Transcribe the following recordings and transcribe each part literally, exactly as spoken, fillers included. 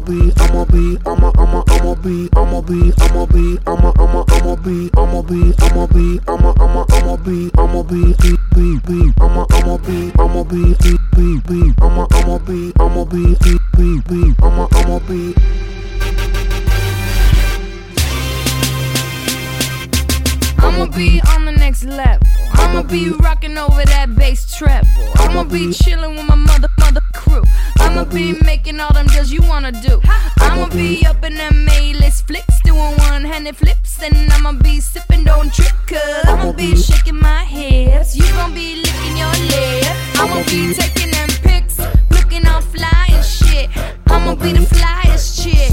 be, I'ma be, I'ma, I'ma, I'ma be, I'ma be, I'ma be, I'ma, I'ma, I'ma be, I'ma be, I'ma be, I'ma, I'ma, I'ma be, I'ma be, be, be, be, I'ma, I'ma be, I'ma be, be, be, be, I'ma, I'ma be, I'ma be, be, be, be, I'ma, I'ma be. I'ma be on the next level. I'ma be rocking over that bass treble. I'ma be chilling with my mother, mother crew. I'ma be making all them deals you wanna do. I'ma be up in them A-list flicks, doing one-handed flips, and I'ma be sipping, don't trip, cause I'ma be shaking my hips. You gon' be licking your lips. I'ma be taking them pics, looking all fly and shit. I'ma be the flyest chick.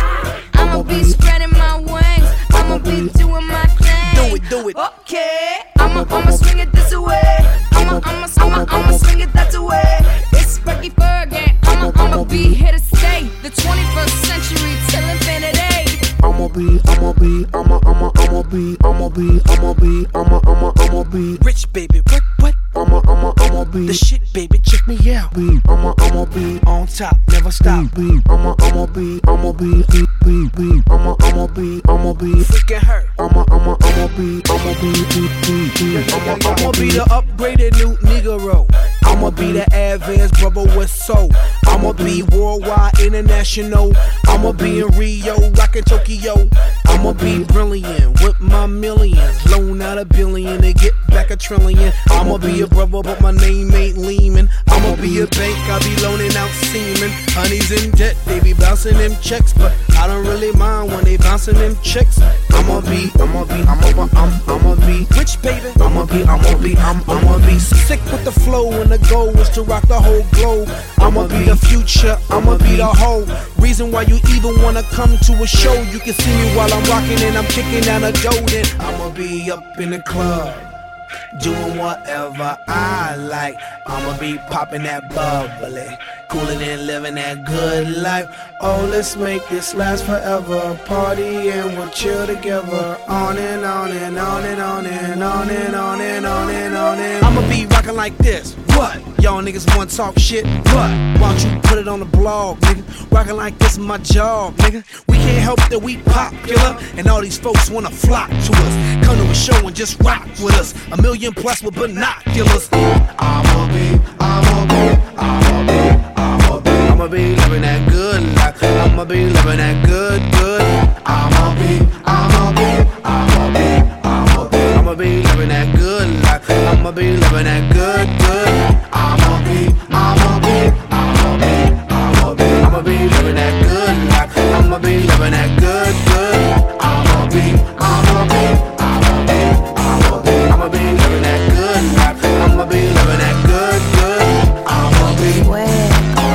I'ma be spreading my wings. I'ma be doing my thing. Do it, do it. Okay, I'ma, I'ma swing it this way. I'ma, I'ma, I'ma, I'ma swing it that way. It's Frankie Fergie. I'ma, I'ma be here to stay. The twenty-first century till infinity. I'ma be, I'ma be, I'ma, I'ma, I'ma be, I'ma be, I'ma be, I'ma, I'ma, I'ma be Rich baby, what, what? I'ma, I'ma, I'ma be The shit, baby, check me out. Be, I'ma, I'ma be On top, never stop. Be, I'ma, I'ma be, I'ma be, be, be, be, I'ma, I'ma be, I'ma be Freaking her. I'ma, I'ma, I'ma be, I'ma be, be, be, be, I'ma, I'ma be the upgraded new Negro. I'ma be the advanced brother with soul. I'ma be worldwide, international. I'ma be in Rio, rockin' Tokyo. I'ma be brilliant with my millions. Loan out a billion to get back a trillion. I'ma be a brother, but my name ain't Lehman. I'ma be a bank, I be loaning out semen. Honey's in debt, they be bouncing them checks, but I don't really mind when they bouncing them checks. I'ma be, I'ma be, I'ma, I'm, I'ma be rich, baby. I'ma be, I'ma be, I'm, I'ma be sick with the flow, and the goal is to rock the whole globe. I'ma be the future, I'ma be the whole reason why you even wanna come to a show. You can see me while I'm rocking and I'm kicking down a dough. Then I'ma be up in the club, doing whatever I like. I'ma be popping that bubbly, cooling and living that good life. Oh, let's make this last forever. Party and we'll chill together. On and on and on and on and on and on and on and on and I'ma be rocking like this. What? Y'all niggas wanna talk shit? What? Why don't you put it on the blog, nigga? Rocking like this is my job, nigga. We can't help that we popular, and all these folks wanna flock to us. Come to a show and just rock with us. A million plus with binoculars. I'ma be, I'ma be, I'ma be, I'ma be, I'ma be living that good life. I'ma be living that good, good. I'ma be, I'ma be, I'ma be, I'ma be, I'ma be living that good life. I'ma be living that good, good. I'ma be, I'ma be, I'ma be, I'ma be, I'ma be living that good life. I'ma be living that good, good. I'ma be, I'ma be, I'ma be, I'ma be, I'ma be living that good life. I'ma be living that good, good. I'ma be Sweat,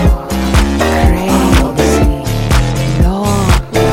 crazy, long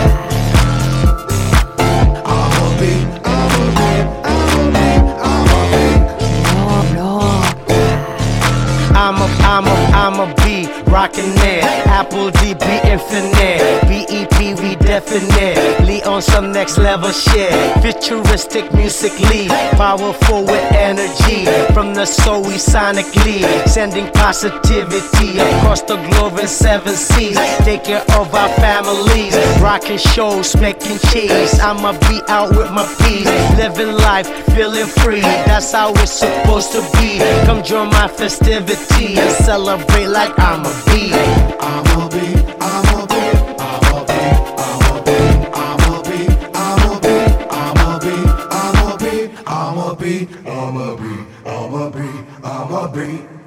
I'ma be, I'ma be, I'ma be, I'ma be long, long I'ma, I'ma, I'ma be rockin' it. Apple D B infinite. B E P we definitely on some next level shit. Futuristic musically, powerful with energy. From the soul we sonically sending positivity across the globe in seven seas. Take care of our families, rocking shows, making cheese. I'ma be out with my peace, living life, feeling free. That's how it's supposed to be. Come join my festivity and celebrate like I'ma be. I'ma be, I'ma be, I'ma be, I'ma be, I'ma be, I'ma be, I'ma be, I'ma be, I'ma be, I'ma be, I'ma be, I'ma be.